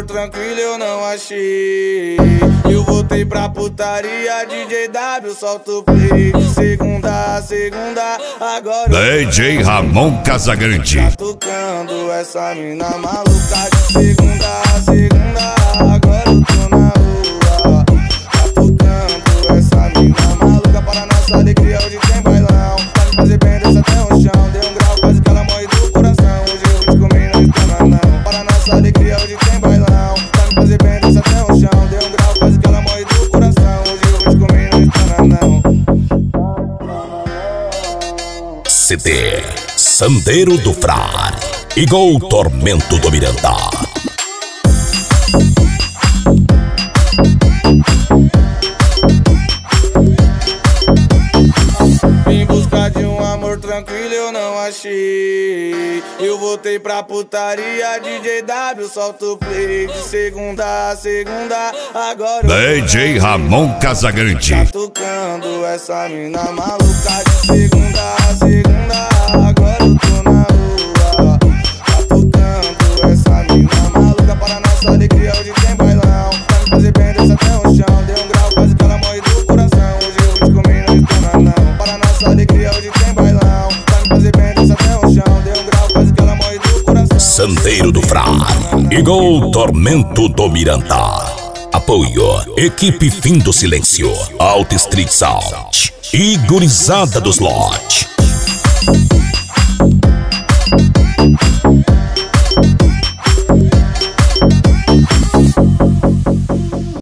tranquilo eu não achei. Eu voltei pra putaria, DJ W, solta o play. De segunda a segunda, agora DJ Ramon Casagrande. tá tocando essa mina maluca. De segunda a segunda, agora eu tô na rua. Tá tocando essa mina maluca. Para nossa alegria hoje tem bailão. Pode fazer bem, desce até o chão. Deu um grau, quase que ela morre do coração. Hoje eu vou te comer, não espana não. Para nossa alegria hoje tem bailão. Pode fazer bem, desce até o chão. Deu um grau, quase que ela morre do coração. Hoje eu vou te comer, não espana não. CD Sandeiro do Fra, igual Tormento do Miranda. Em busca de um amor tranquilo eu não achei. Eu voltei pra putaria, DJ W, solta o play. De segunda a segunda, agora DJ Ramon Casagrande. tá tocando essa mina maluca. De segunda a segunda, agora eu tô na rua. Tá tocando essa mina maluca. Para nossa alegria hoje tem bailão. Pode fazer bem, desce até o chão. Deu um grau, quase que ela morre do coração. Hoje eu vou te comer, não espana não. Para nossa alegria hoje tem bailão. Pode fazer bem, desce até o chão. Deu um grau, quase que ela morre do coração. Sandeiro do Fra, igual Tormento do Miranda. Apoio, equipe Fim do Silêncio, Alto Street Sound e Gurizada dos Lot.